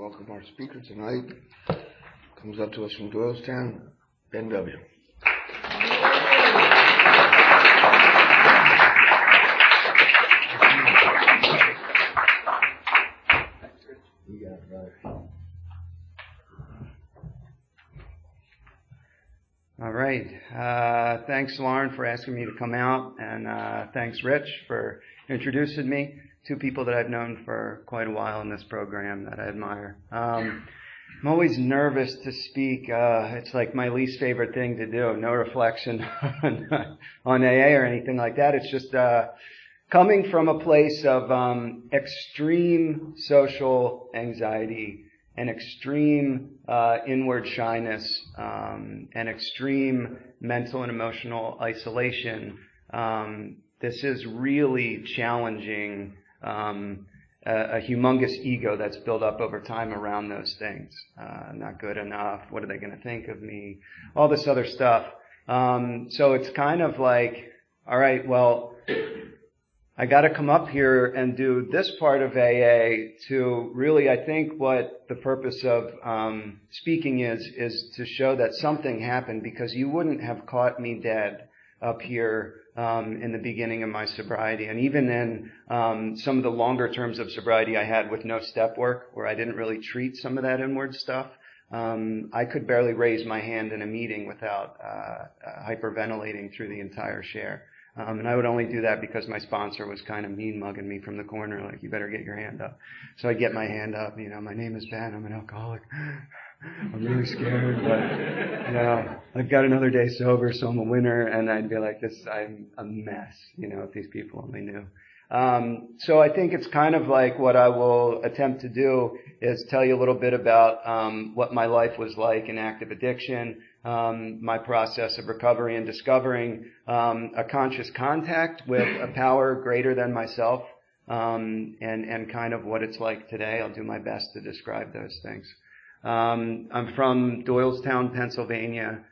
welcome our speaker tonight. Comes up to us from Doylestown, Ben W. All right. Thanks, Lauren, for asking me to come out, and thanks, Rich, for introducing me. Two people that I've known for quite a while in this program that I admire. I'm always nervous to speak. It's like my least favorite thing to do. No reflection on AA or anything like that. It's just coming from a place of extreme social anxiety and extreme inward shyness and extreme mental and emotional isolation. This is really challenging a humongous ego that's built up over time around those things. Not good enough. What are they going to think of me? All this other stuff. So it's kind of like, all right, well, I got to come up here and do this part of AA to really, I think what the purpose of speaking is to show that something happened, because you wouldn't have caught me dead up here in the beginning of my sobriety. And even in some of the longer terms of sobriety I had with no step work, where I didn't really treat some of that inward stuff, I could barely raise my hand in a meeting without hyperventilating through the entire share. And I would only do that because my sponsor was kind of mean mugging me from the corner, like, you better get your hand up. So I'd get my hand up, my name is Ben, I'm an alcoholic. I'm really scared, but, I've got another day sober, so I'm a winner, and I'd be like, I'm a mess, if these people only knew. So I think it's kind of like what I will attempt to do is tell you a little bit about what my life was like in active addiction, my process of recovery and discovering a conscious contact with a power greater than myself, and kind of what it's like today. I'll do my best to describe those things. I'm from Doylestown, Pennsylvania,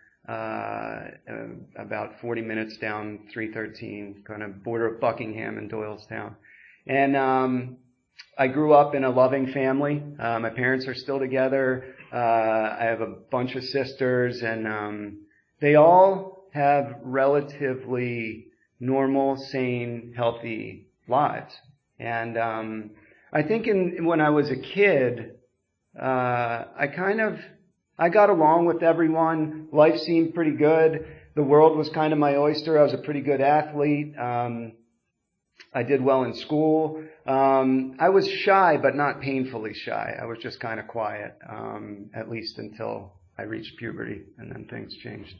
about 40 minutes down 313, kind of border of Buckingham and Doylestown. And I grew up in a loving family. My parents are still together. I have a bunch of sisters, and they all have relatively normal, sane, healthy lives. And I think when I was a kid, I got along with everyone. Life seemed pretty good. The world was kind of my oyster. I was a pretty good athlete. I did well in school. I was shy, but not painfully shy. I was just kind of quiet, at least until I reached puberty, and then things changed.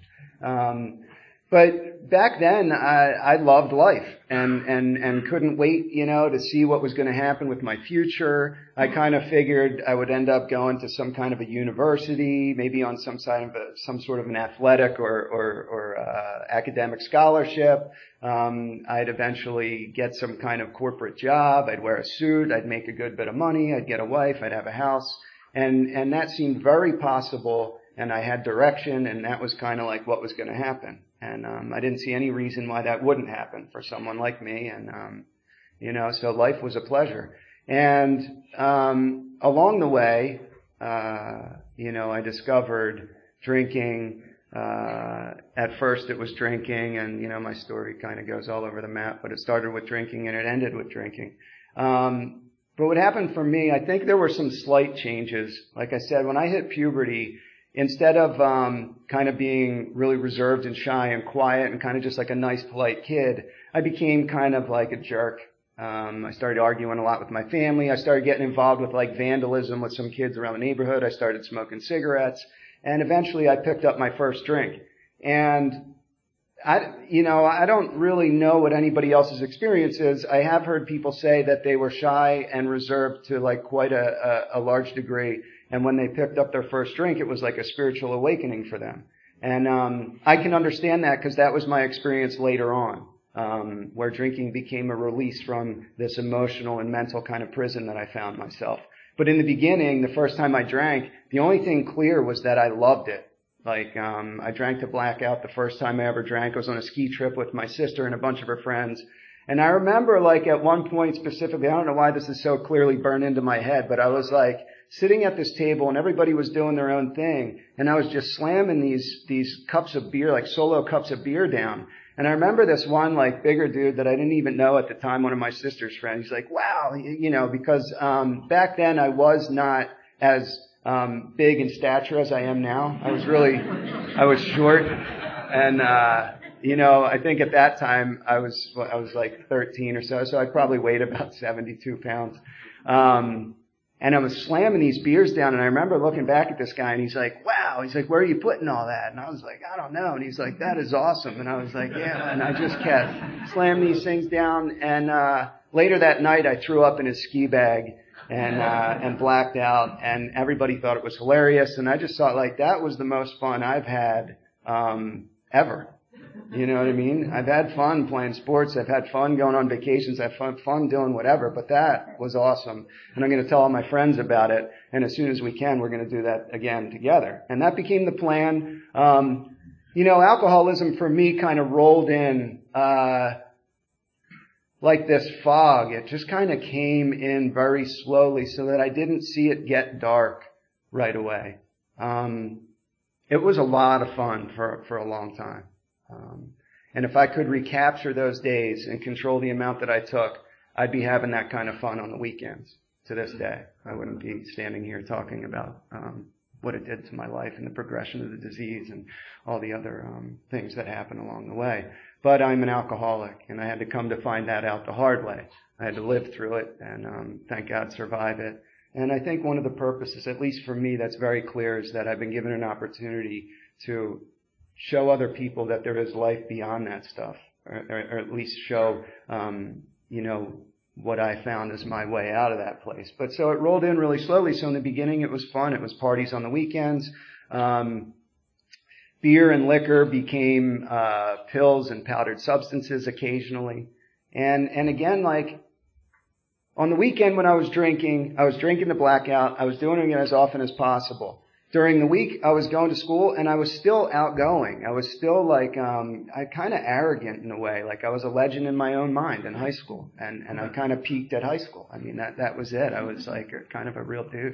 But back then, I loved life and couldn't wait, to see what was going to happen with my future. I kind of figured I would end up going to some kind of a university, maybe on some sort of an athletic or academic scholarship. I'd eventually get some kind of corporate job. I'd wear a suit. I'd make a good bit of money. I'd get a wife. I'd have a house. And that seemed very possible. And I had direction, and that was kind of like what was going to happen. And I didn't see any reason why that wouldn't happen for someone like me. And, so life was a pleasure. And along the way, I discovered drinking. At first it was drinking, and, my story kind of goes all over the map, but it started with drinking and it ended with drinking. But what happened for me, I think there were some slight changes. Like I said, when I hit puberty, instead of kind of being really reserved and shy and quiet and kind of just like a nice, polite kid, I became kind of like a jerk. I started arguing a lot with my family. I started getting involved with like vandalism with some kids around the neighborhood. I started smoking cigarettes. And eventually I picked up my first drink. And I don't really know what anybody else's experience is. I have heard people say that they were shy and reserved to like quite a large degree. And when they picked up their first drink, it was like a spiritual awakening for them. And I can understand that because that was my experience later on, where drinking became a release from this emotional and mental kind of prison that I found myself. But in the beginning, the first time I drank, the only thing clear was that I loved it. Like, I drank to blackout the first time I ever drank. I was on a ski trip with my sister and a bunch of her friends. And I remember, like, at one point specifically, I don't know why this is so clearly burned into my head, but I was like sitting at this table and everybody was doing their own thing, and I was just slamming these cups of beer, like solo cups of beer down. And I remember this one like bigger dude that I didn't even know at the time, one of my sister's friends. He's like, wow, because back then I was not as big in stature as I am now. I was short, and I think at that time I was like 13 or so I probably weighed about 72 pounds. And I was slamming these beers down, and I remember looking back at this guy, and he's like, wow. He's like, where are you putting all that? And I was like, I don't know. And he's like, that is awesome. And I was like, yeah. And I just kept slamming these things down. And later that night, I threw up in his ski bag and blacked out, and everybody thought it was hilarious. And I just thought, like, that was the most fun I've had ever. You know what I mean? I've had fun playing sports. I've had fun going on vacations. I've had fun doing whatever. But that was awesome. And I'm going to tell all my friends about it. And as soon as we can, we're going to do that again together. And that became the plan. Alcoholism for me kind of rolled in like this fog. It just kind of came in very slowly so that I didn't see it get dark right away. It was a lot of fun for a long time. And if I could recapture those days and control the amount that I took, I'd be having that kind of fun on the weekends to this day. I wouldn't be standing here talking about what it did to my life and the progression of the disease and all the other things that happened along the way. But I'm an alcoholic, and I had to come to find that out the hard way. I had to live through it and thank God survive it. And I think one of the purposes, at least for me, that's very clear, is that I've been given an opportunity to show other people that there is life beyond that stuff, or at least show, what I found as my way out of that place. But so it rolled in really slowly. So in the beginning, it was fun. It was parties on the weekends. Beer and liquor became pills and powdered substances occasionally. And again, like on the weekend when I was drinking the blackout. I was doing it as often as possible. During the week, I was going to school, and I was still outgoing. I was still like, kind of arrogant in a way. Like I was a legend in my own mind in high school, and I kind of peaked at high school. I mean, that was it. I was like kind of a real douche.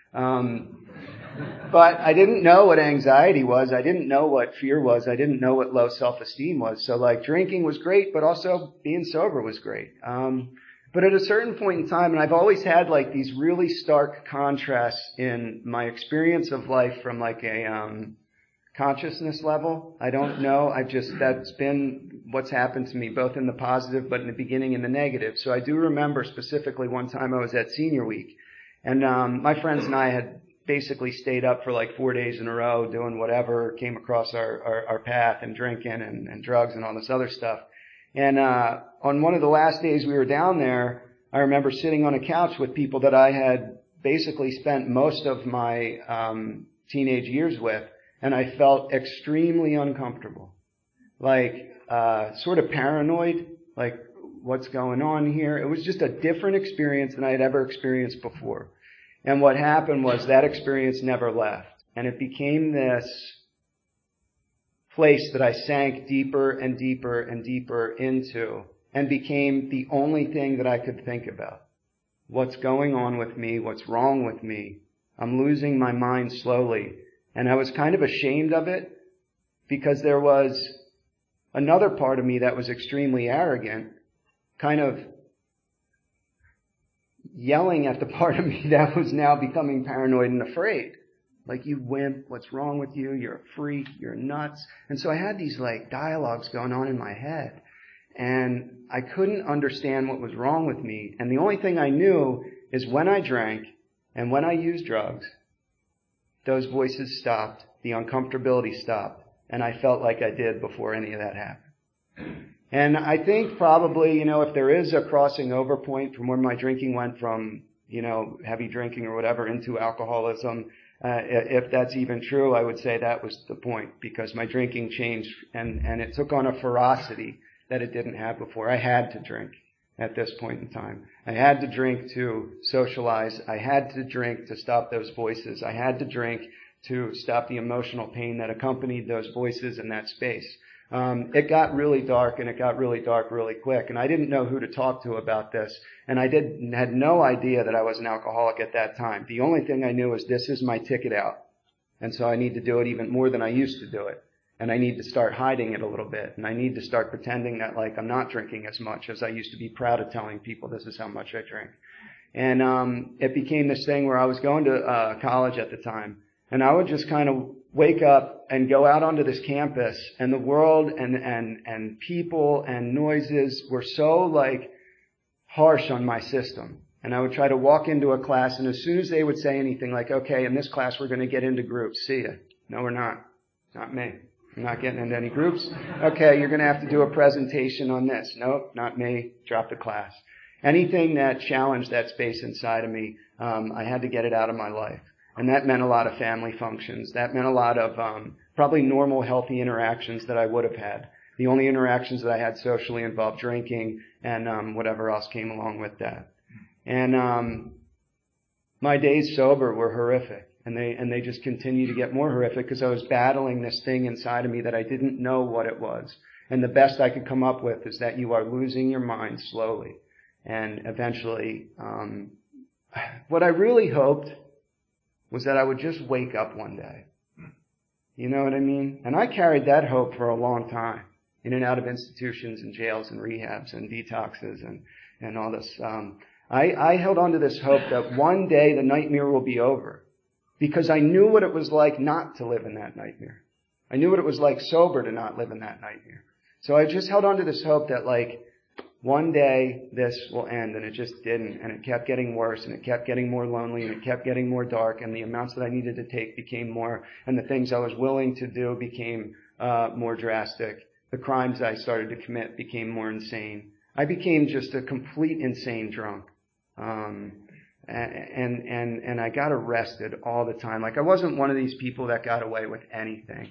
But I didn't know what anxiety was. I didn't know what fear was. I didn't know what low self-esteem was. So like drinking was great, but also being sober was great. But at a certain point in time, and I've always had like these really stark contrasts in my experience of life from like a consciousness level. I don't know. That's been what's happened to me, both in the positive, but in the beginning in the negative. So I do remember specifically one time I was at senior week, and my friends and I had basically stayed up for like 4 days in a row doing whatever came across our path, and drinking and drugs and all this other stuff. And on one of the last days we were down there, I remember sitting on a couch with people that I had basically spent most of my teenage years with, and I felt extremely uncomfortable, like sort of paranoid, like what's going on here. It was just a different experience than I had ever experienced before. And what happened was that experience never left, and it became this place that I sank deeper and deeper and deeper into, and became the only thing that I could think about. What's going on with me? What's wrong with me? I'm losing my mind slowly. And I was kind of ashamed of it, because there was another part of me that was extremely arrogant, kind of yelling at the part of me that was now becoming paranoid and afraid. Like, you wimp, what's wrong with you? You're a freak, you're nuts. And so I had these like dialogues going on in my head, and I couldn't understand what was wrong with me. And the only thing I knew is when I drank and when I used drugs, those voices stopped, the uncomfortability stopped, and I felt like I did before any of that happened. And I think probably, if there is a crossing over point from where my drinking went from, heavy drinking or whatever into alcoholism, if that's even true, I would say that was the point, because my drinking changed and it took on a ferocity that it didn't have before. I had to drink at this point in time. I had to drink to socialize. I had to drink to stop those voices. I had to drink to stop the emotional pain that accompanied those voices in that space. It got really dark, and it got really dark really quick, and I didn't know who to talk to about this, and I had no idea that I was an alcoholic at that time. The only thing I knew was this is my ticket out, and so I need to do it even more than I used to do it, and I need to start hiding it a little bit, and I need to start pretending that like I'm not drinking as much as I used to be proud of telling people this is how much I drink. And it became this thing where I was going to college at the time, and I would just kind of wake up and go out onto this campus, and the world and people and noises were so like harsh on my system. And I would try to walk into a class, and as soon as they would say anything like, okay, in this class we're going to get into groups. See ya. No, we're not. Not me. I'm not getting into any groups. Okay, you're going to have to do a presentation on this. Nope, not me. Drop the class. Anything that challenged that space inside of me, I had to get it out of my life. And that meant a lot of family functions. That meant a lot of probably normal, healthy interactions that I would have had. The only interactions that I had socially involved drinking and whatever else came along with that. And my days sober were horrific. And they just continue to get more horrific because I was battling this thing inside of me that I didn't know what it was. And the best I could come up with is that you are losing your mind slowly. And eventually, what I really hoped was that I would just wake up one day. You know what I mean? And I carried that hope for a long time, in and out of institutions and jails and rehabs and detoxes and all this. I held on to this hope that one day the nightmare will be over, because I knew what it was like not to live in that nightmare. I knew what it was like sober to not live in that nightmare. So I just held on to this hope that like, one day this will end, and it just didn't, and it kept getting worse, and it kept getting more lonely, and it kept getting more dark, and the amounts that I needed to take became more, and the things I was willing to do became more drastic. The crimes I started to commit became more insane. I became just a complete insane drunk. And I got arrested all the time. Like I wasn't one of these people that got away with anything.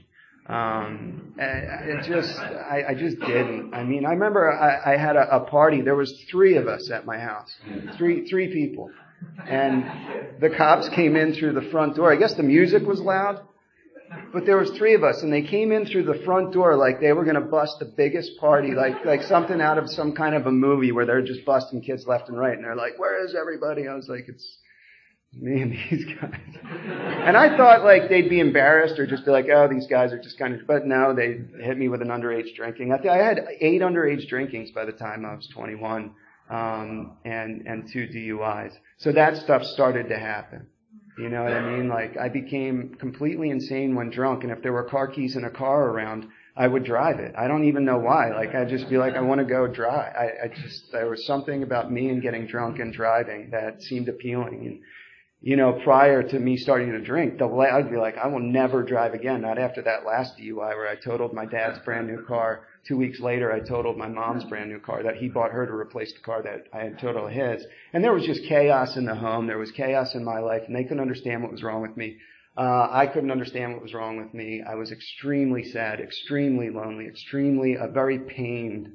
I just didn't. I mean, I remember I had a party. There was 3 of us at my house. Three people. And the cops came in through the front door. I guess the music was loud, but there was 3 of us, and they came in through the front door like they were going to bust the biggest party, like something out of some kind of a movie where they're just busting kids left and right. And they're like, "Where is everybody?" I was like, "It's me and these guys." And I thought like they'd be embarrassed or just be like, "Oh, these guys are just kind of," but no, they hit me with an underage drinking. I had 8 underage drinkings by the time I was 21, and 2 DUIs. So that stuff started to happen. You know what I mean? Like I became completely insane when drunk, and if there were car keys in a car around, I would drive it. I don't even know why. Like I'd just be like, I want to go drive. There was something about me and getting drunk and driving that seemed appealing. And, you know, prior to me starting to drink, I'd be like, I will never drive again. Not after that last DUI where I totaled my dad's brand new car. 2 weeks later, I totaled my mom's brand new car that he bought her to replace the car that I had totaled his. And there was just chaos in the home. There was chaos in my life, and they couldn't understand what was wrong with me. I couldn't understand what was wrong with me. I was extremely sad, extremely lonely, extremely, very pained.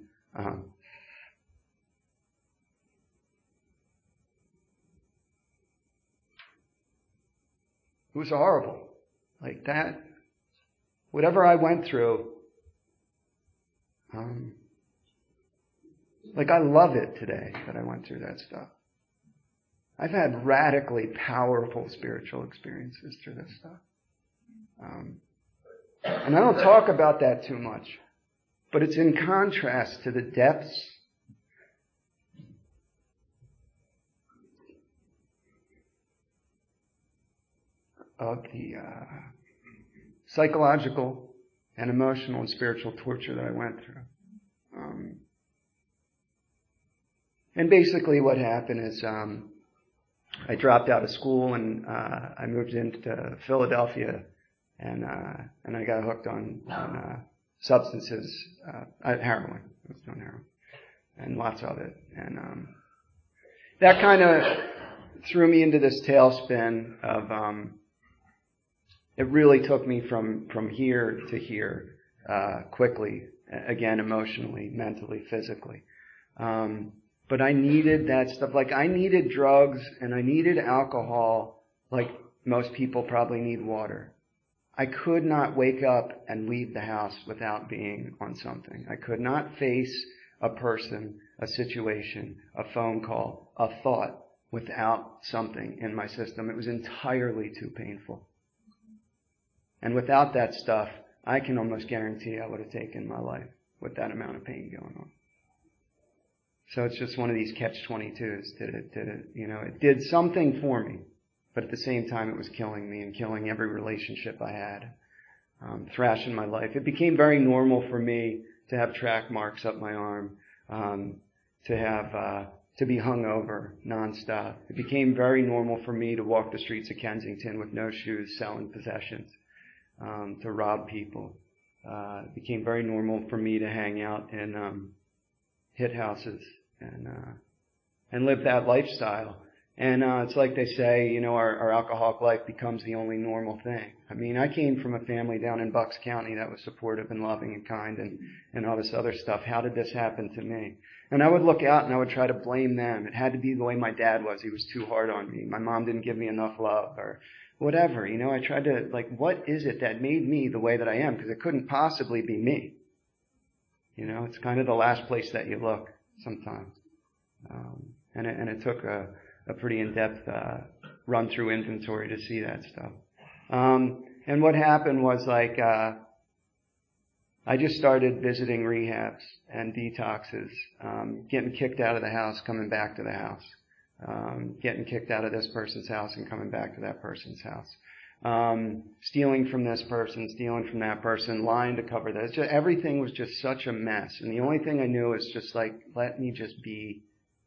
It was horrible. Like that, whatever I went through, like I love it today that I went through that stuff. I've had radically powerful spiritual experiences through this stuff. And I don't talk about that too much, but it's in contrast to the depths of the psychological and emotional and spiritual torture that I went through. And basically what happened is I dropped out of school and I moved into Philadelphia and I got hooked on substances, heroin. I was doing heroin and lots of it. And that kind of threw me into this tailspin of it really took me from here to here quickly, again, emotionally, mentally, physically. But I needed that stuff. Like I needed drugs and I needed alcohol like most people probably need water. I could not wake up and leave the house without being on something. I could not face a person, a situation, a phone call, a thought without something in my system. It was entirely too painful. And without that stuff, I can almost guarantee I would have taken my life with that amount of pain going on. So it's just one of these catch-22s. It did something for me, but at the same time it was killing me and killing every relationship I had, thrashing my life. It became very normal for me to have track marks up my arm, to be hungover nonstop. It became very normal for me to walk the streets of Kensington with no shoes, selling possessions, to rob people. It became very normal for me to hang out in hit houses and live that lifestyle. And it's like they say, our alcoholic life becomes the only normal thing. I mean, I came from a family down in Bucks County that was supportive and loving and kind and all this other stuff. How did this happen to me? And I would look out and I would try to blame them. It had to be the way my dad was. He was too hard on me. My mom didn't give me enough love or whatever. I tried to, what is it that made me the way that I am? Because it couldn't possibly be me. It's kind of the last place that you look sometimes. And it took a pretty in-depth run-through inventory to see that stuff. And what happened was I just started visiting rehabs and detoxes, getting kicked out of the house, coming back to the house, getting kicked out of this person's house and coming back to that person's house, stealing from this person, stealing from that person, lying to cover that. Everything was just such a mess. And the only thing I knew was just let me just be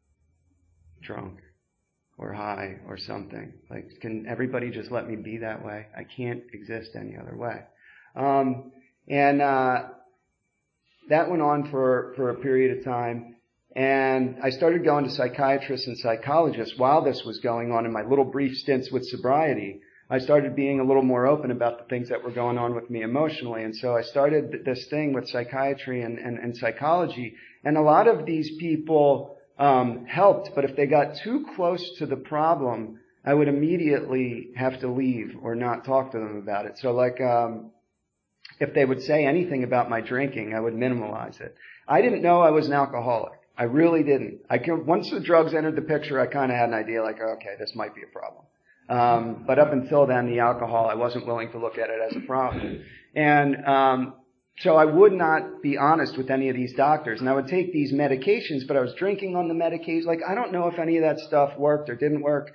drunk or high or something. Can everybody just let me be that way? I can't exist any other way. And that went on for a period of time. And I started going to psychiatrists and psychologists while this was going on in my little brief stints with sobriety. I started being a little more open about the things that were going on with me emotionally. And so I started this thing with psychiatry and psychology. And a lot of these people helped, but if they got too close to the problem, I would immediately have to leave or not talk to them about it. So if they would say anything about my drinking, I would minimalize it. I didn't know I was an alcoholic. I really didn't. Once the drugs entered the picture, I kind of had an idea okay, this might be a problem. But up until then, the alcohol, I wasn't willing to look at it as a problem. And so I would not be honest with any of these doctors. And I would take these medications, but I was drinking on the medications. I don't know if any of that stuff worked or didn't work.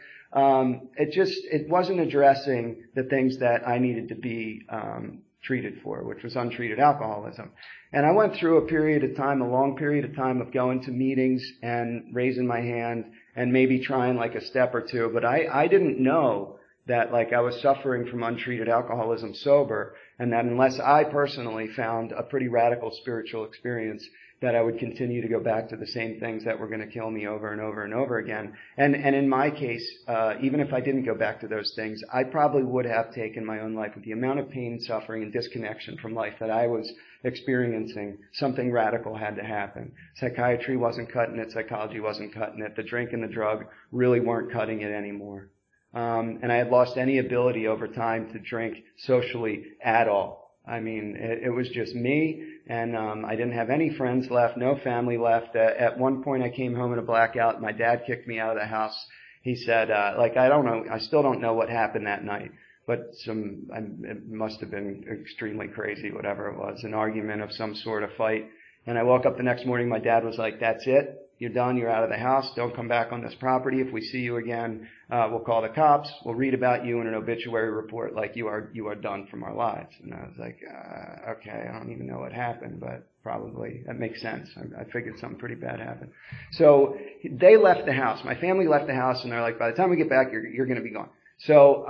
It wasn't addressing the things that I needed to be treated for, which was untreated alcoholism. And I went through a long period of time of going to meetings and raising my hand and maybe trying a step or two. But I didn't know that I was suffering from untreated alcoholism sober, and that unless I personally found a pretty radical spiritual experience, that I would continue to go back to the same things that were going to kill me over and over and over again. And in my case, even if I didn't go back to those things, I probably would have taken my own life with the amount of pain, suffering, and disconnection from life that I was experiencing. Something radical had to happen. Psychiatry wasn't cutting it. Psychology wasn't cutting it. The drink and the drug really weren't cutting it anymore. And I had lost any ability over time to drink socially at all. I mean, it was just me, and I didn't have any friends left, no family left. At one point, I came home in a blackout. My dad kicked me out of the house. He said, I don't know, I still don't know what happened that night, but it must have been extremely crazy, whatever it was, an argument of some sort of fight. And I woke up the next morning, my dad was like, that's it. You're done. You're out of the house. Don't come back on this property. If we see you again, we'll call the cops. We'll read about you in an obituary report you are done from our lives. And I was like, okay, I don't even know what happened, but probably that makes sense. I figured something pretty bad happened. So they left the house. My family left the house, and they're like, by the time we get back, you're going to be gone. So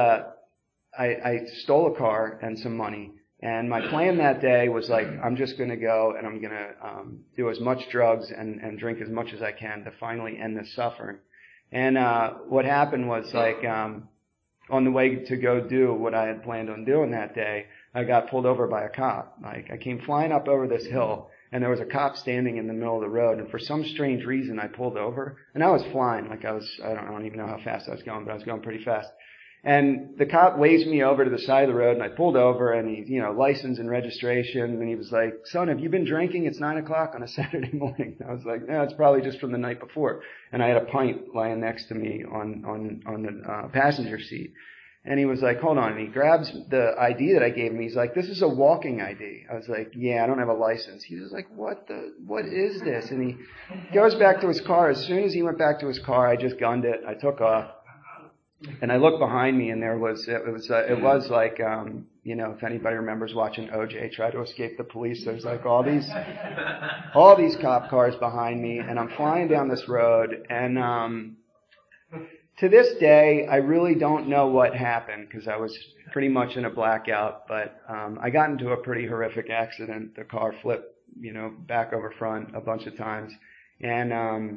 I stole a car and some money. And my plan that day was I'm just going to go and I'm going to do as much drugs and drink as much as I can to finally end this suffering. And what happened was on the way to go do what I had planned on doing that day, I got pulled over by a cop. I came flying up over this hill, and there was a cop standing in the middle of the road. And for some strange reason, I pulled over, and I was flying. I don't even know how fast I was going, but I was going pretty fast. And the cop waved me over to the side of the road, and I pulled over, and he, license and registration, and he was like, "Son, have you been drinking? It's 9:00 on a Saturday morning." I was like, "No, it's probably just from the night before." And I had a pint lying next to me on the passenger seat. And he was like, "Hold on." And he grabs the ID that I gave him. He's like, "This is a walking ID." I was like, "Yeah, I don't have a license." He was like, "What is this?" And he goes back to his car. As soon as he went back to his car, I just gunned it. I took off. And I looked behind me, and it was like, if anybody remembers watching OJ try to escape the police, there's like all these cop cars behind me, and I'm flying down this road, and, to this day, I really don't know what happened, because I was pretty much in a blackout, but, I got into a pretty horrific accident. The car flipped, back over front a bunch of times, and,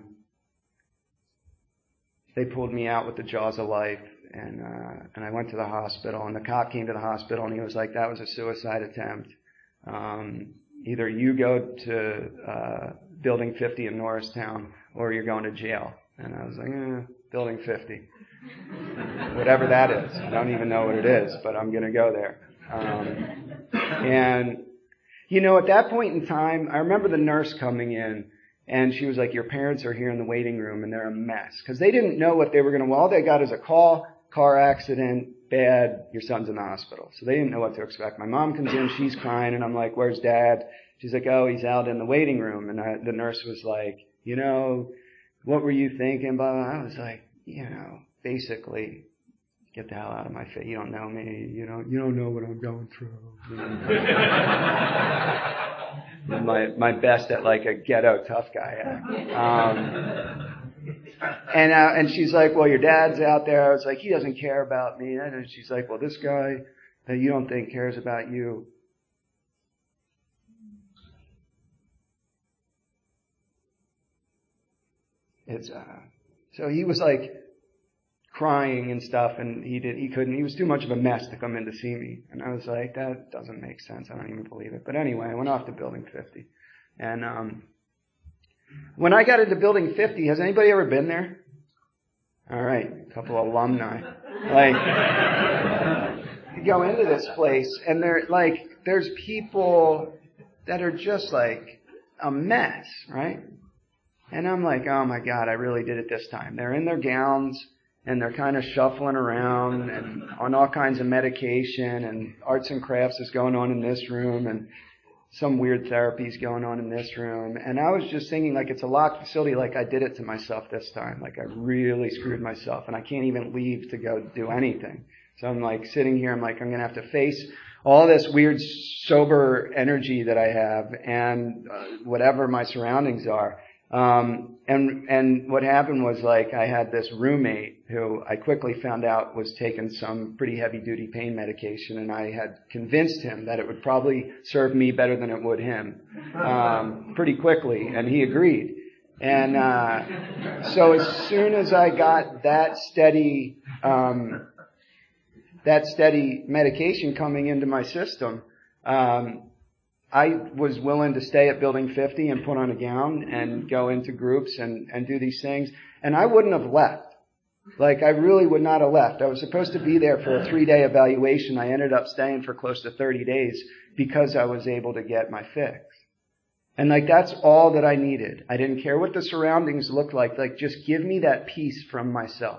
they pulled me out with the jaws of life, and I went to the hospital, and the cop came to the hospital, and he was like, "That was a suicide attempt. Either you go to Building 50 in Norristown, or you're going to jail." And I was like, Building 50. Whatever that is. I don't even know what it is, but I'm going to go there. And, at that point in time, I remember the nurse coming in, and she was like, "Your parents are here in the waiting room, and they're a mess." Because they didn't know what they were going to, all they got is a call, car accident, bad, your son's in the hospital. So they didn't know what to expect. My mom comes in, she's crying, and I'm like, "Where's Dad?" She's like, "Oh, he's out in the waiting room." And the nurse was like, "What were you thinking?" Blah, blah. I was like, basically, get the hell out of my face. You don't know me. You don't know what I'm going through. My best at like a ghetto tough guy act. And she's like, "Well, your dad's out there." I was like, "He doesn't care about me." And she's like, "Well, this guy that you don't think cares about you." So he was like crying and stuff, and he was too much of a mess to come in to see me. And I was like, that doesn't make sense. I don't even believe it. But anyway, I went off to Building 50. And, when I got into Building 50, has anybody ever been there? All right. A couple of alumni. You go into this place, and there's people that are just like a mess, right? And I'm like, oh my God, I really did it this time. They're in their gowns, and they're kind of shuffling around and on all kinds of medication, and arts and crafts is going on in this room, and some weird therapies going on in this room. And I was just thinking, like, it's a locked facility, like I did it to myself this time. Like I really screwed myself, and I can't even leave to go do anything. So I'm like sitting here, I'm like, I'm going to have to face all this weird sober energy that I have, and whatever my surroundings are. And what happened was, like, I had this roommate who I quickly found out was taking some pretty heavy duty pain medication, and I had convinced him that it would probably serve me better than it would him, pretty quickly, and he agreed. And, so as soon as I got that steady medication coming into my system, I was willing to stay at Building 50 and put on a gown and go into groups and do these things. And I wouldn't have left. Like, I really would not have left. I was supposed to be there for a 3-day evaluation. I ended up staying for close to 30 days because I was able to get my fix. And like, that's all that I needed. I didn't care what the surroundings looked like. Like, just give me that peace from myself.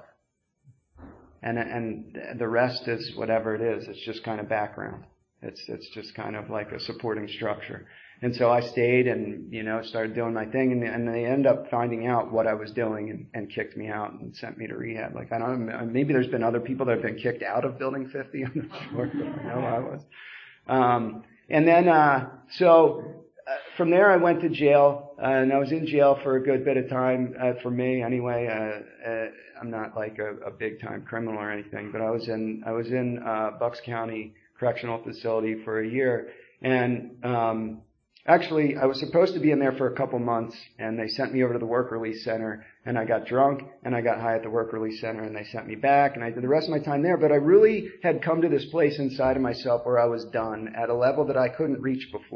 And the rest is whatever it is. It's just kind of background. It's just kind of like a supporting structure. And so I stayed and, started doing my thing, and they ended up finding out what I was doing and kicked me out and sent me to rehab. Like, I don't know, maybe there's been other people that have been kicked out of Building 50. I'm not sure, but I know I was. And then, from there I went to jail, and I was in jail for a good bit of time, for me anyway. I'm not like a big time criminal or anything, but I was in Bucks County Correctional Facility for a year. And, actually, I was supposed to be in there for a couple months, and they sent me over to the Work Release Center, and I got drunk, and I got high at the Work Release Center, and they sent me back, and I did the rest of my time there. But I really had come to this place inside of myself where I was done at a level that I couldn't reach before.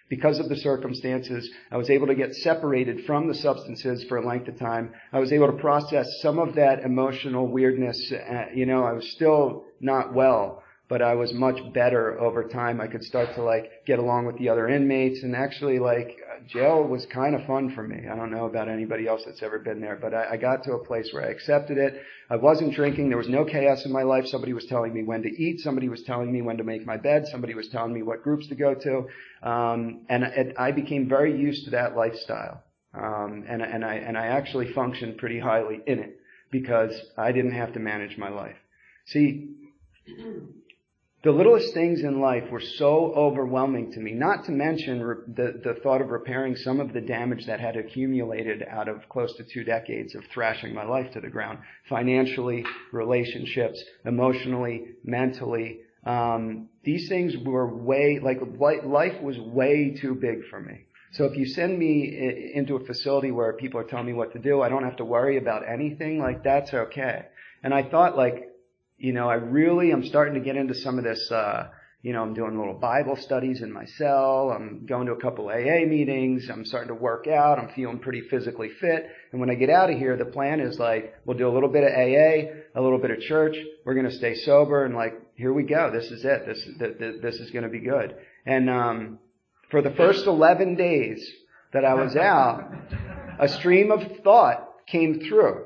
Because of the circumstances, I was able to get separated from the substances for a length of time. I was able to process some of that emotional weirdness. I was still not well, but I was much better over time. I could start to get along with the other inmates, and actually jail was kind of fun for me. I don't know about anybody else that's ever been there, but I got to a place where I accepted it. I wasn't drinking. There was no chaos in my life. Somebody was telling me when to eat. Somebody was telling me when to make my bed. Somebody was telling me what groups to go to. I became very used to that lifestyle. And I actually functioned pretty highly in it because I didn't have to manage my life. See, the littlest things in life were so overwhelming to me, not to mention the thought of repairing some of the damage that had accumulated out of close to 2 decades of thrashing my life to the ground, financially, relationships, emotionally, mentally. These things were life was way too big for me. So if you send me into a facility where people are telling me what to do, I don't have to worry about anything, that's okay. And I thought I'm starting to get into some of this, I'm doing little Bible studies in my cell. I'm going to a couple AA meetings. I'm starting to work out. I'm feeling pretty physically fit. And when I get out of here, the plan is we'll do a little bit of AA, a little bit of church. We're going to stay sober and here we go. This is it. This is going to be good. And, for the first 11 days that I was out, a stream of thought came through.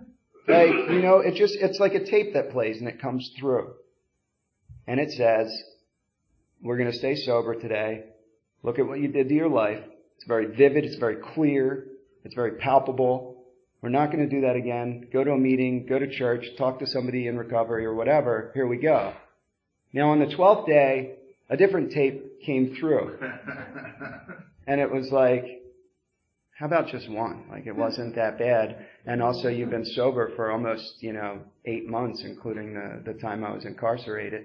It's like a tape that plays and it comes through. And it says, we're going to stay sober today. Look at what you did to your life. It's very vivid. It's very clear. It's very palpable. We're not going to do that again. Go to a meeting, go to church, talk to somebody in recovery or whatever. Here we go. Now on the 12th day, a different tape came through. And it was how about just one? It wasn't that bad. And also you've been sober for almost, 8 months, including the time I was incarcerated.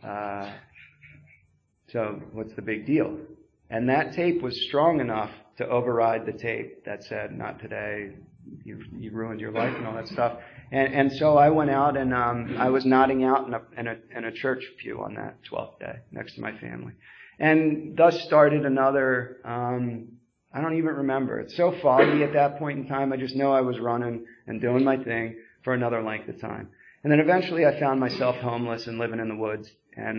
So what's the big deal? And that tape was strong enough to override the tape that said, not today, you ruined your life and all that stuff. And so I went out and I was nodding out in a church pew on that 12th day next to my family. And thus started another, I don't even remember. It's so foggy at that point in time. I just know I was running and doing my thing for another length of time. And then eventually I found myself homeless and living in the woods. And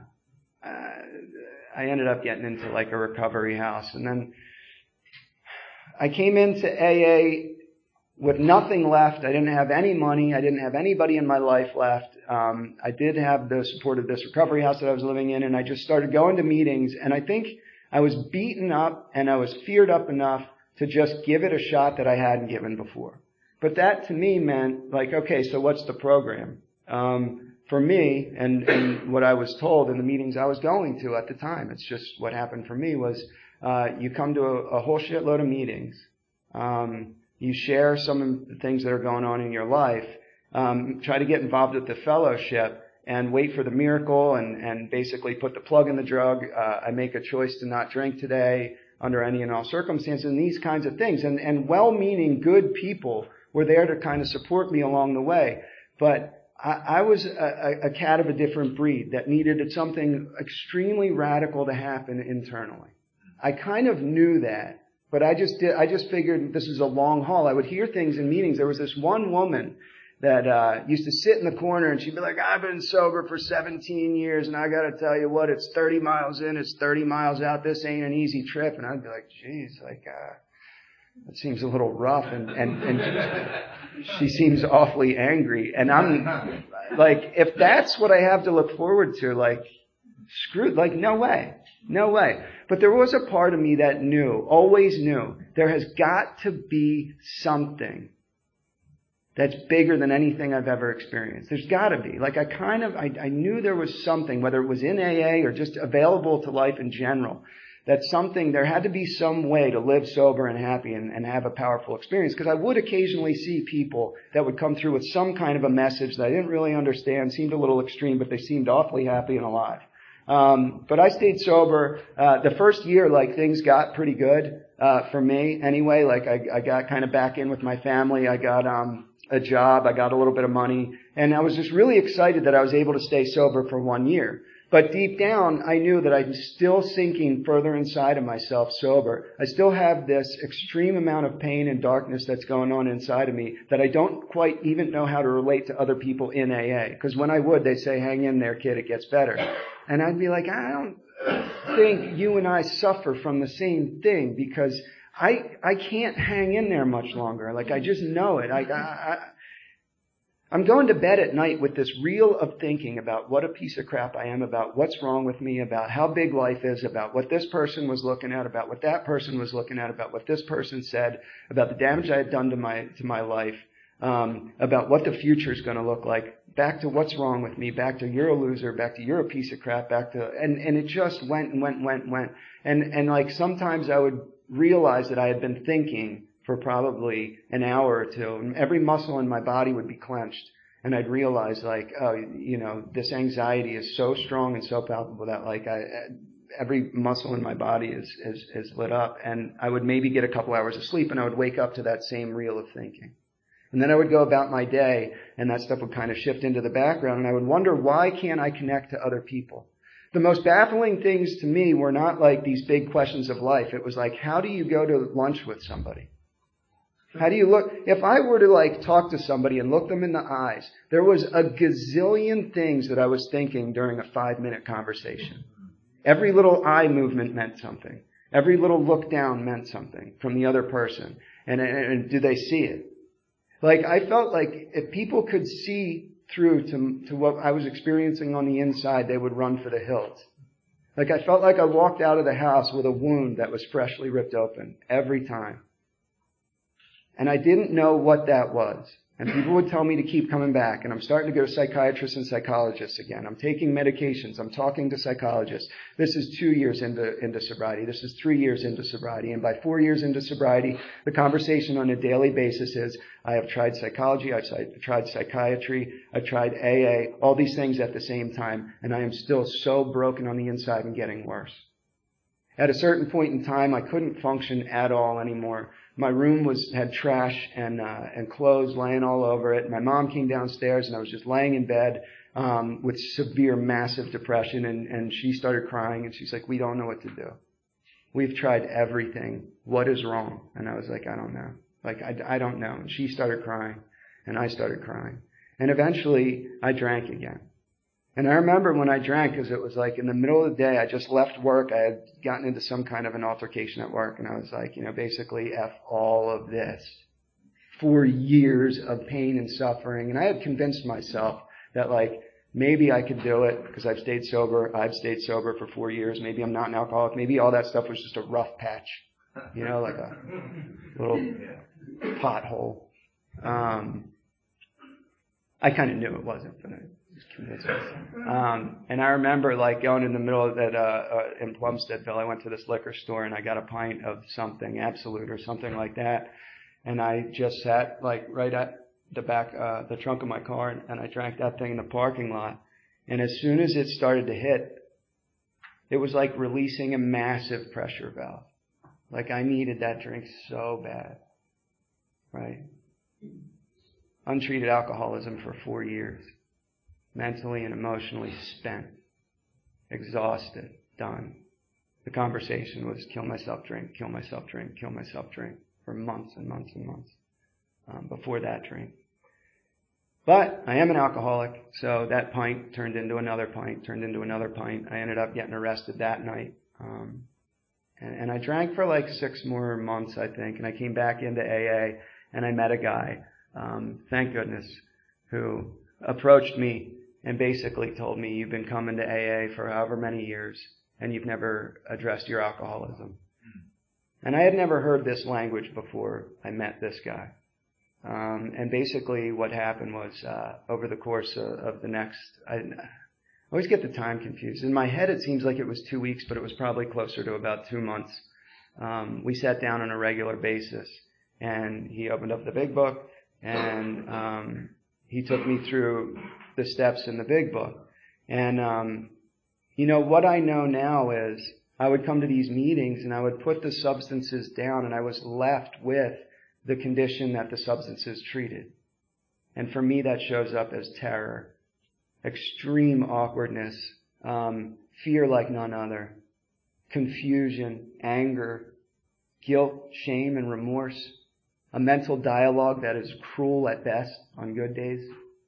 I ended up getting into a recovery house. And then I came into AA with nothing left. I didn't have any money. I didn't have anybody in my life left. I did have the support of this recovery house that I was living in, and I just started going to meetings. And I think I was beaten up and I was feared up enough to just give it a shot that I hadn't given before. But that to me meant okay, so what's the program? For me, and what I was told in the meetings I was going to at the time, it's just what happened for me was, you come to a whole shitload of meetings. You share some of the things that are going on in your life. Try to get involved with the fellowship and wait for the miracle and basically put the plug in the drug. I make a choice to not drink today under any and all circumstances and these kinds of things. And well-meaning good people were there to kind of support me along the way. But I was a cat of a different breed that needed something extremely radical to happen internally. I kind of knew that. But I just figured this is a long haul. I would hear things in meetings. There was this one woman that used to sit in the corner and she'd be like, I've been sober for 17 years and I got to tell you what, it's 30 miles in, it's 30 miles out. This ain't an easy trip. And I'd be like, geez, that seems a little rough. And she seems awfully angry. And I'm if that's what I have to look forward to, screw, no way. No way. But there was a part of me that always knew, there has got to be something that's bigger than anything I've ever experienced. There's got to be. I knew there was something, whether it was in AA or just available to life in general, there had to be some way to live sober and happy and have a powerful experience. Because I would occasionally see people that would come through with some kind of a message that I didn't really understand, seemed a little extreme, but they seemed awfully happy and alive. But I stayed sober. The first year, things got pretty good, for me anyway. I got kind of back in with my family. I got, a job. I got a little bit of money. And I was just really excited that I was able to stay sober for 1 year. But deep down, I knew that I'm still sinking further inside of myself sober. I still have this extreme amount of pain and darkness that's going on inside of me that I don't quite even know how to relate to other people in AA. Because when I would, they'd say, hang in there, kid, it gets better. And I'd be like, I don't think you and I suffer from the same thing because I can't hang in there much longer. Like, I just know it. I'm going to bed at night with this reel of thinking about what a piece of crap I am, about what's wrong with me, about how big life is, about what this person was looking at, about what that person was looking at, about what this person said, about the damage I had done to my life, about what the future is going to look like, back to what's wrong with me, back to you're a loser, back to you're a piece of crap, back to, and it just went and went and went and went. And like sometimes I would realize that I had been thinking for probably an hour or two, and every muscle in my body would be clenched. And I'd realize, like, oh, you know, this anxiety is so strong and so palpable that, like, every muscle in my body is lit up. And I would maybe get a couple hours of sleep, and I would wake up to that same reel of thinking. And then I would go about my day, and that stuff would kind of shift into the background, and I would wonder, why can't I connect to other people? The most baffling things to me were not like these big questions of life. It was like, how do you go to lunch with somebody? How do you look? If I were to like talk to somebody and look them in the eyes, there was a gazillion things that I was thinking during a 5-minute conversation. Every little eye movement meant something. Every little look down meant something from the other person. And do they see it? Like, I felt like if people could see through to what I was experiencing on the inside, they would run for the hills. Like, I felt like I walked out of the house with a wound that was freshly ripped open every time. And I didn't know what that was. And people would tell me to keep coming back. And I'm starting to go to psychiatrists and psychologists again. I'm taking medications. I'm talking to psychologists. This is 2 years into sobriety. This is 3 years into sobriety. And by 4 years into sobriety, the conversation on a daily basis is, I have tried psychology, I've tried psychiatry, I've tried AA, all these things at the same time. And I am still so broken on the inside and getting worse. At a certain point in time, I couldn't function at all anymore. My room had trash and clothes laying all over it. My mom came downstairs and I was just laying in bed, with severe, massive depression, and she started crying and she's like, we don't know what to do. We've tried everything. What is wrong? And I was like, I don't know. Like, I don't know. And she started crying and I started crying. And eventually I drank again. And I remember when I drank, because it was like in the middle of the day, I just left work. I had gotten into some kind of an altercation at work, and I was like, basically F all of this. 4 years of pain and suffering. And I had convinced myself that, like, maybe I could do it because I've stayed sober. I've stayed sober for 4 years. Maybe I'm not an alcoholic. Maybe all that stuff was just a rough patch, like a little pothole. I kind of knew it wasn't, but I was convinced myself. And I remember like going in the middle of that, in Plumsteadville, I went to this liquor store and I got a pint of something, Absolute or something like that. And I just sat like right at the back, the trunk of my car, and I drank that thing in the parking lot. And as soon as it started to hit, it was like releasing a massive pressure valve. Like I needed that drink so bad. Right? Untreated alcoholism for 4 years. Mentally and emotionally spent. Exhausted. Done. The conversation was kill myself, drink, kill myself, drink, kill myself, drink. For months and months and months. Before that drink. But I am an alcoholic, so that pint turned into another pint, turned into another pint. I ended up getting arrested that night. And I drank for like 6 more months, I think. And I came back into AA and I met a guy, thank goodness, who approached me and basically told me, you've been coming to AA for however many years and you've never addressed your alcoholism. And I had never heard this language before I met this guy. And basically what happened was, over the course of the next, I always get the time confused. In my head it seems like it was 2 weeks, but it was probably closer to about 2 months. We sat down on a regular basis and he opened up the big book and, he took me through the steps in the big book. And, what I know now is I would come to these meetings and I would put the substances down and I was left with the condition that the substances treated. And for me that shows up as terror, extreme awkwardness, fear like none other, confusion, anger, guilt, shame, and remorse, a mental dialogue that is cruel at best on good days,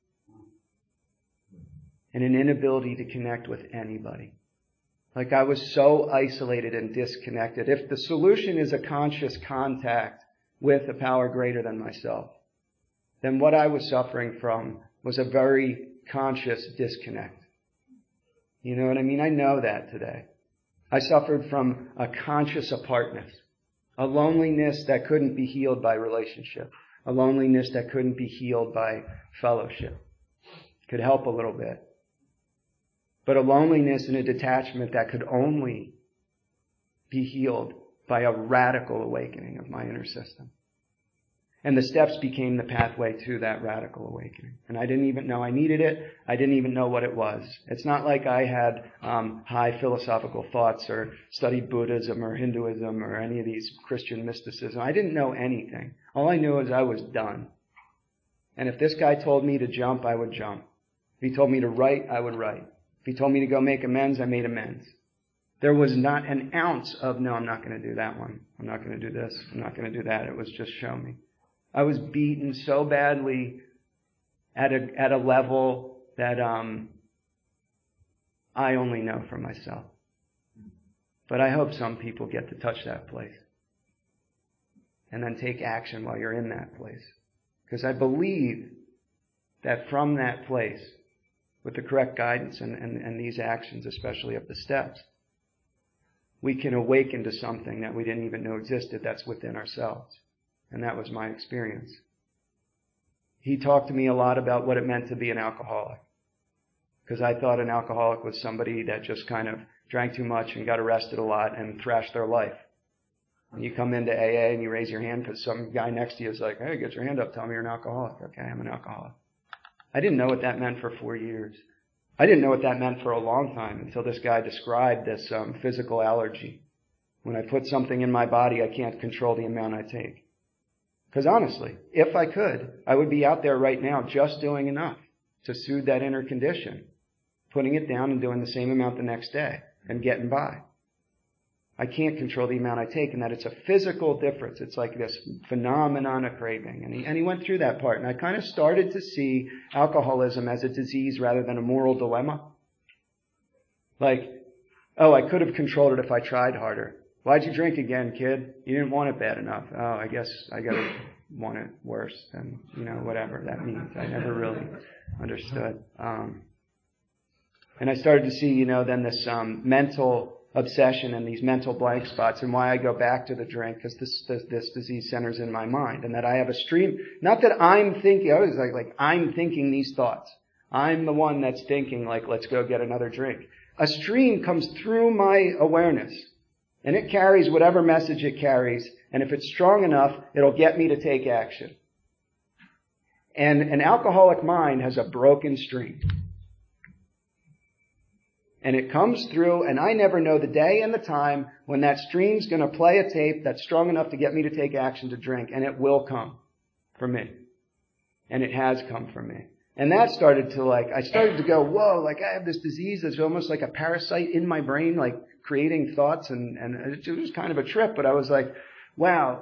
and an inability to connect with anybody. Like I was so isolated and disconnected. If the solution is a conscious contact with a power greater than myself, then what I was suffering from was a very conscious disconnect. You know what I mean? I know that today. I suffered from a conscious apartness, a loneliness that couldn't be healed by relationship, a loneliness that couldn't be healed by fellowship. Could help a little bit. But a loneliness and a detachment that could only be healed by a radical awakening of my inner system. And the steps became the pathway to that radical awakening. And I didn't even know I needed it. I didn't even know what it was. It's not like I had high philosophical thoughts or studied Buddhism or Hinduism or any of these Christian mysticism. I didn't know anything. All I knew is I was done. And if this guy told me to jump, I would jump. If he told me to write, I would write. If he told me to go make amends, I made amends. There was not an ounce of, no, I'm not going to do that one. I'm not going to do this. I'm not going to do that. It was just show me. I was beaten so badly at a level that I only know for myself. But I hope some people get to touch that place and then take action while you're in that place. Because I believe that from that place, with the correct guidance and these actions, especially of the steps, we can awaken to something that we didn't even know existed that's within ourselves. And that was my experience. He talked to me a lot about what it meant to be an alcoholic. Because I thought an alcoholic was somebody that just kind of drank too much and got arrested a lot and thrashed their life. And you come into AA and you raise your hand because some guy next to you is like, hey, get your hand up, tell me you're an alcoholic. Okay, I'm an alcoholic. I didn't know what that meant for 4 years. I didn't know what that meant for a long time until this guy described this physical allergy. When I put something in my body, I can't control the amount I take. Because honestly, if I could, I would be out there right now just doing enough to soothe that inner condition, putting it down and doing the same amount the next day and getting by. I can't control the amount I take, and that it's a physical difference. It's like this phenomenon of craving. And he went through that part, and I kind of started to see alcoholism as a disease rather than a moral dilemma. Like, oh, I could have controlled it if I tried harder. Why'd you drink again, kid? You didn't want it bad enough. Oh, I guess I gotta want it worse than, whatever that means. I never really understood. And I started to see, then this mental obsession and these mental blank spots, and why I go back to the drink, because this disease centers in my mind, and that I have a stream. Not that I'm thinking. I was like I'm thinking these thoughts. I'm the one that's thinking like, let's go get another drink. A stream comes through my awareness. And it carries whatever message it carries. And if it's strong enough, it'll get me to take action. And an alcoholic mind has a broken stream. And it comes through, and I never know the day and the time when that stream's going to play a tape that's strong enough to get me to take action to drink. And it will come for me. And it has come for me. And that started to I started to go, whoa, I have this disease that's almost like a parasite in my brain, creating thoughts, and it was kind of a trip, but I was like, wow,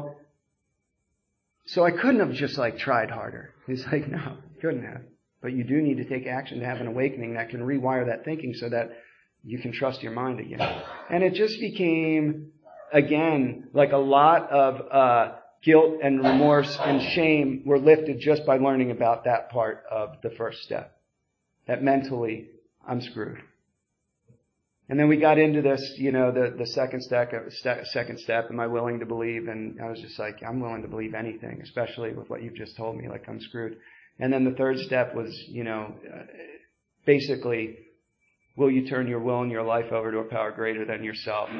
so I couldn't have just tried harder. He's like, no, you couldn't have. But you do need to take action to have an awakening that can rewire that thinking so that you can trust your mind again. And it just became, again, like a lot of guilt and remorse and shame were lifted just by learning about that part of the first step. That mentally, I'm screwed. And then we got into this, the second step, am I willing to believe? And I was just like, I'm willing to believe anything, especially with what you've just told me, I'm screwed. And then the third step was, basically, will you turn your will and your life over to a power greater than yourself?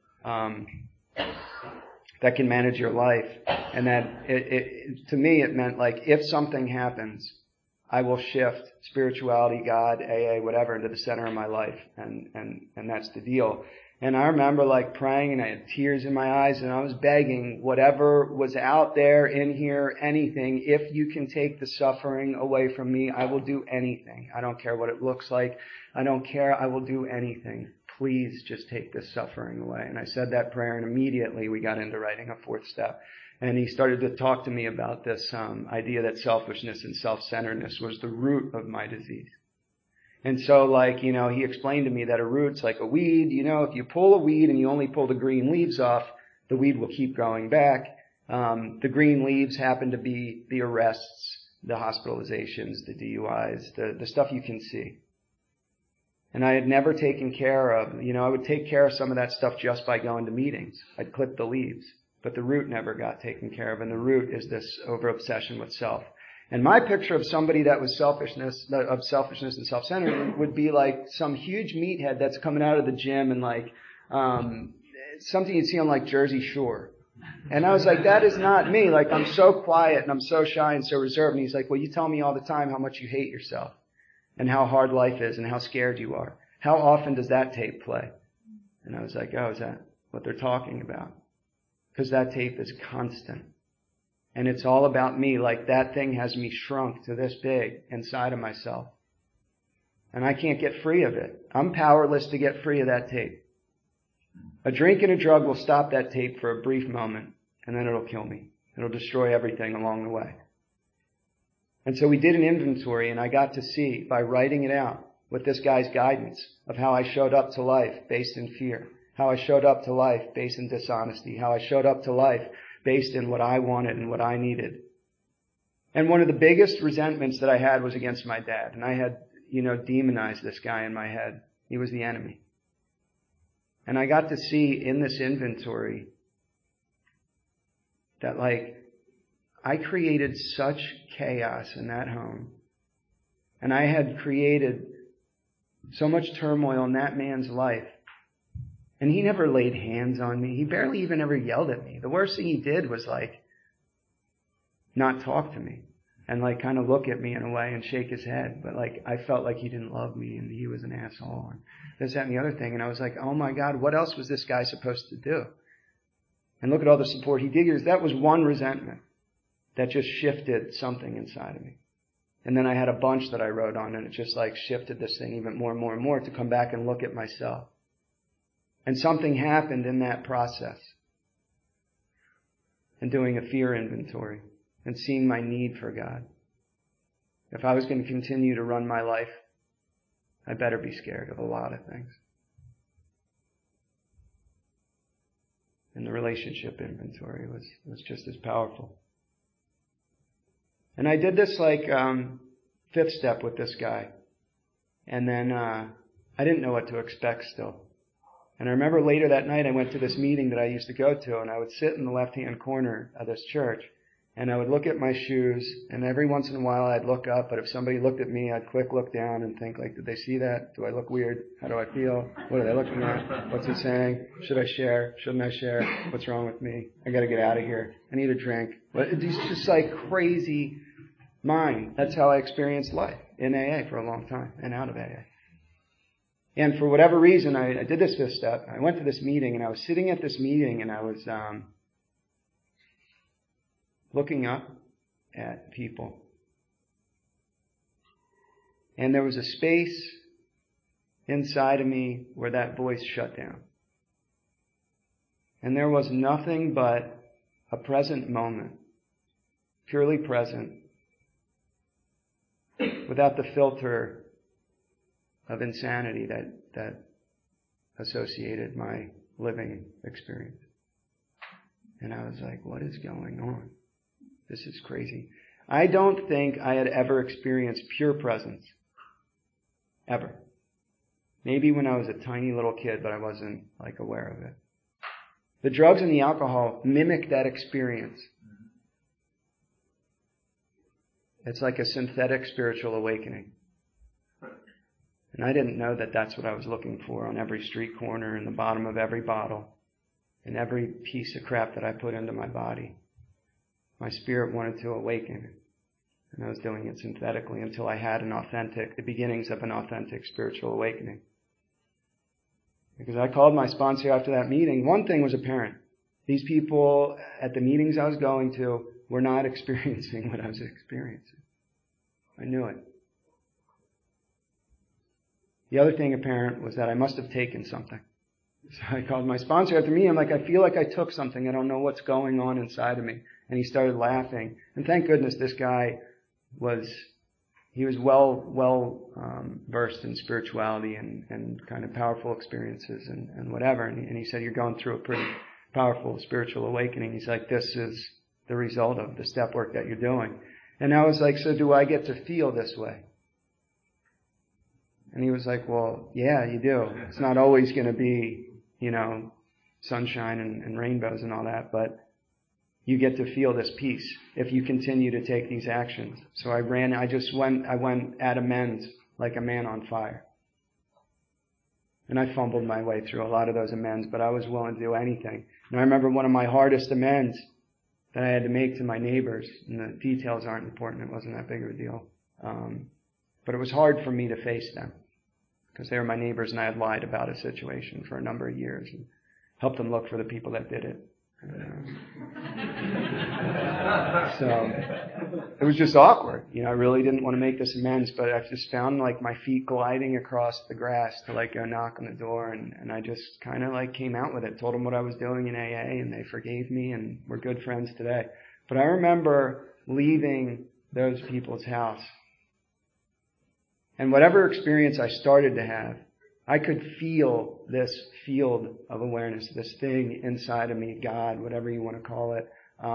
That can manage your life. And that, to me, it meant if something happens, I will shift spirituality, God, AA, whatever, into the center of my life. And that's the deal. And I remember like praying and I had tears in my eyes and I was begging whatever was out there in here, anything, if you can take the suffering away from me, I will do anything. I don't care what it looks like. I don't care. I will do anything. Please just take this suffering away. And I said that prayer and immediately we got into writing a fourth step. And he started to talk to me about this idea that selfishness and self-centeredness was the root of my disease. And so like, he explained to me that a root's like a weed. If you pull a weed and you only pull the green leaves off, the weed will keep growing back. The green leaves happen to be the arrests, the hospitalizations, the DUIs, the stuff you can see. And I had never taken care of, I would take care of some of that stuff just by going to meetings. I'd clip the leaves, but the root never got taken care of. And the root is this over-obsession with self. And my picture of somebody that was selfishness and self-centered would be like some huge meathead that's coming out of the gym and like, something you'd see on like Jersey Shore. And I was like, that is not me. Like, I'm so quiet and I'm so shy and so reserved. And he's like, well, you tell me all the time how much you hate yourself and how hard life is and how scared you are. How often does that tape play? And I was like, oh, is that what they're talking about? Because that tape is constant. And it's all about me, like that thing has me shrunk to this big inside of myself. And I can't get free of it. I'm powerless to get free of that tape. A drink and a drug will stop that tape for a brief moment, and then it'll kill me. It'll destroy everything along the way. And so we did an inventory, and I got to see, by writing it out, with this guy's guidance, of how I showed up to life based in fear, how I showed up to life based in dishonesty, how I showed up to life based in what I wanted and what I needed. And one of the biggest resentments that I had was against my dad. And I had, demonized this guy in my head. He was the enemy. And I got to see in this inventory that like, I created such chaos in that home. And I had created so much turmoil in that man's life. And he never laid hands on me. He barely even ever yelled at me. The worst thing he did was like not talk to me and like kind of look at me in a way and shake his head. But like I felt like he didn't love me and he was an asshole and this, that, and the other thing. And I was like, oh my God, what else was this guy supposed to do? And look at all the support he did. That was one resentment that just shifted something inside of me. And then I had a bunch that I wrote on and it just like shifted this thing even more and more and more to come back and look at myself. And something happened in that process. And doing a fear inventory and seeing my need for God. If I was going to continue to run my life, I better be scared of a lot of things. And the relationship inventory was just as powerful. And I did this like fifth step with this guy. And then I didn't know what to expect still. And I remember later that night I went to this meeting that I used to go to, and I would sit in the left-hand corner of this church, and I would look at my shoes, and every once in a while I'd look up, but if somebody looked at me, I'd quick look down and think like, did they see that? Do I look weird? How do I feel? What are they looking at? What's it saying? Should I share? Shouldn't I share? What's wrong with me? I gotta get out of here. I need a drink. But it's just like crazy mind. That's how I experienced life in AA for a long time and out of AA. And for whatever reason, I did this fifth step. I went to this meeting, and I was sitting at this meeting, and I was looking up at people. And there was a space inside of me where that voice shut down. And there was nothing but a present moment, purely present, without the filter of insanity that associated my living experience. And I was like, what is going on? This is crazy. I don't think I had ever experienced pure presence. Ever. Maybe when I was a tiny little kid, but I wasn't like aware of it. The drugs and the alcohol mimic that experience. It's like a synthetic spiritual awakening. And I didn't know that that's what I was looking for on every street corner, in the bottom of every bottle, in every piece of crap that I put into my body. My spirit wanted to awaken. And I was doing it synthetically until I had the beginnings of an authentic spiritual awakening. Because I called my sponsor after that meeting. One thing was apparent. These people at the meetings I was going to were not experiencing what I was experiencing. I knew it. The other thing apparent was that I must have taken something. So I called my sponsor after me. I'm like, I feel like I took something. I don't know what's going on inside of me. And he started laughing. And thank goodness this guy was well versed in spirituality and kind of powerful experiences and whatever. And he said, you're going through a pretty powerful spiritual awakening. He's like, this is the result of the step work that you're doing. And I was like, so do I get to feel this way? And he was like, well, yeah, you do. It's not always going to be, sunshine and rainbows and all that, but you get to feel this peace if you continue to take these actions. So I went at amends like a man on fire. And I fumbled my way through a lot of those amends, but I was willing to do anything. And I remember one of my hardest amends that I had to make to my neighbors, and the details aren't important, it wasn't that big of a deal. But it was hard for me to face them because they were my neighbors and I had lied about a situation for a number of years and helped them look for the people that did it. So it was just awkward. I really didn't want to make this amends, but I just found like my feet gliding across the grass to like go knock on the door, and I just kind of like came out with it, told them what I was doing in AA, and they forgave me and we're good friends today. But I remember leaving those people's house, and whatever experience I started to have, I could feel this field of awareness, this thing inside of me, God, whatever you want to call it.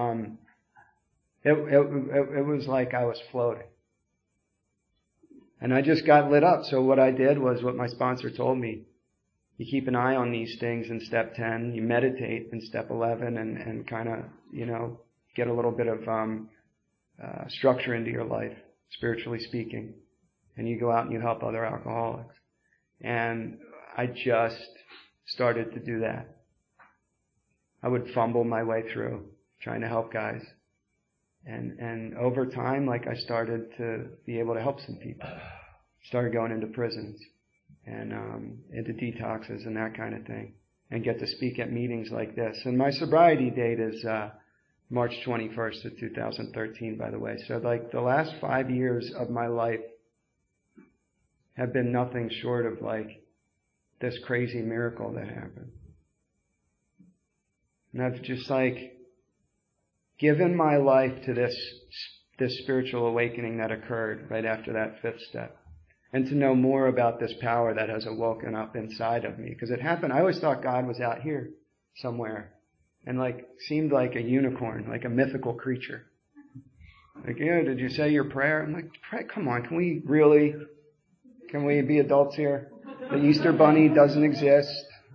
It was like I was floating. And I just got lit up. So what I did was what my sponsor told me. You keep an eye on these things in step 10. You meditate in step 11 and kind of, get a little bit of structure into your life, spiritually speaking. And you go out and you help other alcoholics. And I just started to do that. I would fumble my way through trying to help guys. And over time, like I started to be able to help some people. Started going into prisons and into detoxes and that kind of thing. And get to speak at meetings like this. And my sobriety date is March 21st of 2013, by the way. So like the last 5 years of my life have been nothing short of like this crazy miracle that happened. And I've just like given my life to this spiritual awakening that occurred right after that fifth step. And to know more about this power that has awoken up inside of me. Because it happened, I always thought God was out here somewhere. And like seemed like a unicorn, like a mythical creature. Like, did you say your prayer? I'm like, come on, can we be adults here? The Easter Bunny doesn't exist.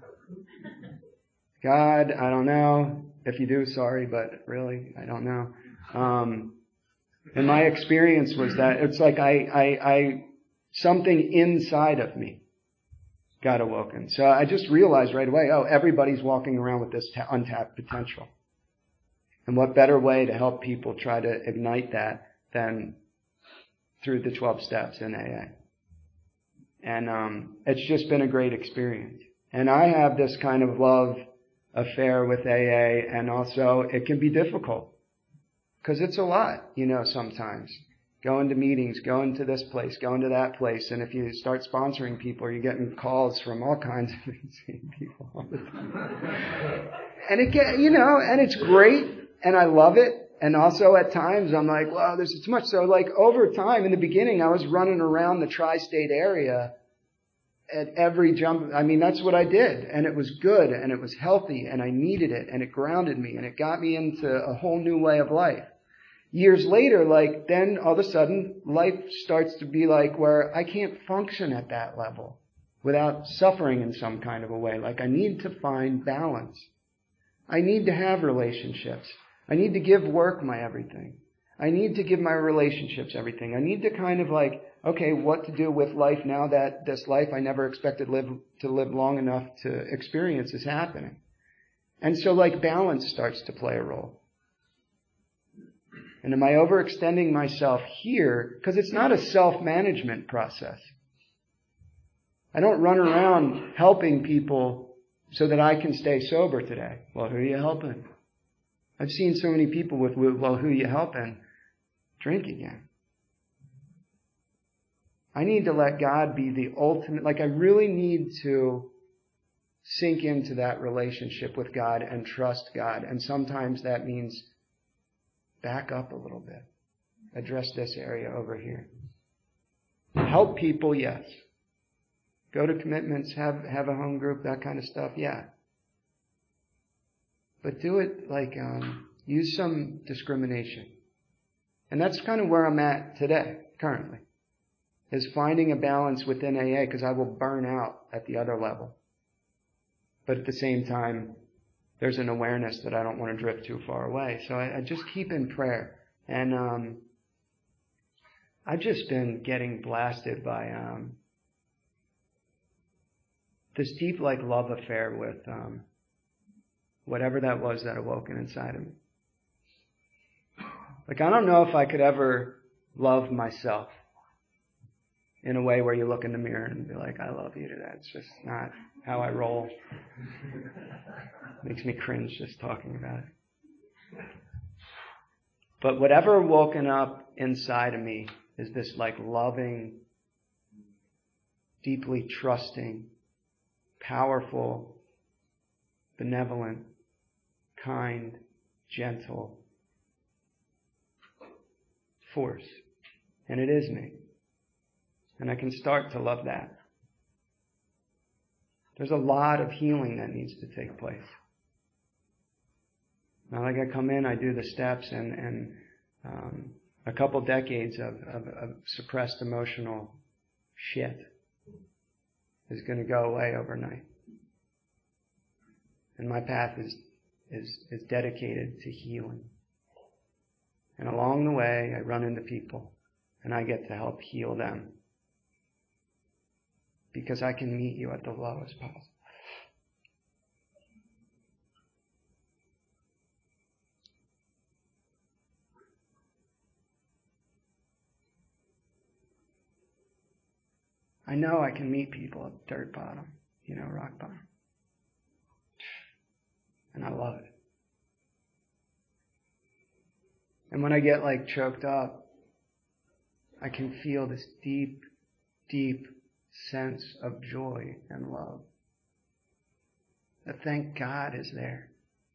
God, I don't know. If you do, sorry, but really, I don't know. And my experience was that it's like something inside of me got awoken. So I just realized right away, everybody's walking around with this untapped potential. And what better way to help people try to ignite that than through the 12 steps in AA. And it's just been a great experience. And I have this kind of love affair with AA, and also it can be difficult. Because it's a lot, sometimes. Going to meetings, going to this place, going to that place, and if you start sponsoring people, you're getting calls from all kinds of insane people all the time. And and it's great, and I love it. And also at times I'm like, wow, this is too much. So like over time, in the beginning, I was running around the tri-state area at every jump. I mean, that's what I did. And it was good and it was healthy and I needed it and it grounded me and it got me into a whole new way of life. Years later, then all of a sudden life starts to be like where I can't function at that level without suffering in some kind of a way. Like I need to find balance. I need to have relationships. I need to give work my everything. I need to give my relationships everything. I need to kind of what to do with life now that this life I never expected to live long enough to experience is happening. And so balance starts to play a role. And am I overextending myself here? Because it's not a self-management process. I don't run around helping people so that I can stay sober today. Well, who are you helping? I've seen so many people with, well, who are you helping? Drink again. I need to let God be the ultimate, I really need to sink into that relationship with God and trust God. And sometimes that means back up a little bit. Address this area over here. Help people, yes. Go to commitments, have a home group, that kind of stuff, yeah. But do it use some discrimination. And that's kind of where I'm at today, currently, is finding a balance within AA, because I will burn out at the other level. But at the same time, there's an awareness that I don't want to drift too far away. So I just keep in prayer. And I've just been getting blasted by this deep love affair with whatever that was that awoken inside of me. I don't know if I could ever love myself in a way where you look in the mirror and be like, I love you today. It's just not how I roll. Makes me cringe just talking about it. But whatever woken up inside of me is this loving, deeply trusting, powerful, benevolent, kind, gentle force. And it is me. And I can start to love that. There's a lot of healing that needs to take place. Now, I come in, I do the steps, and a couple decades of suppressed emotional shit is going to go away overnight. And my path is dedicated to healing. And along the way, I run into people, and I get to help heal them. Because I can meet you at the lowest possible. I know I can meet people at dirt bottom, rock bottom. And I love it. And when I get choked up, I can feel this deep, deep sense of joy and love. That thank God is there.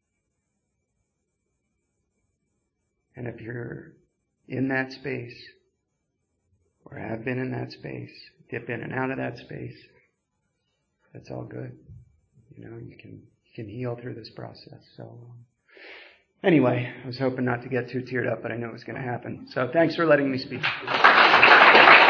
And if you're in that space, or have been in that space, dip in and out of that space, that's all good. You can heal through this process. So anyway, I was hoping not to get too teared up, but I knew it was going to happen. So thanks for letting me speak.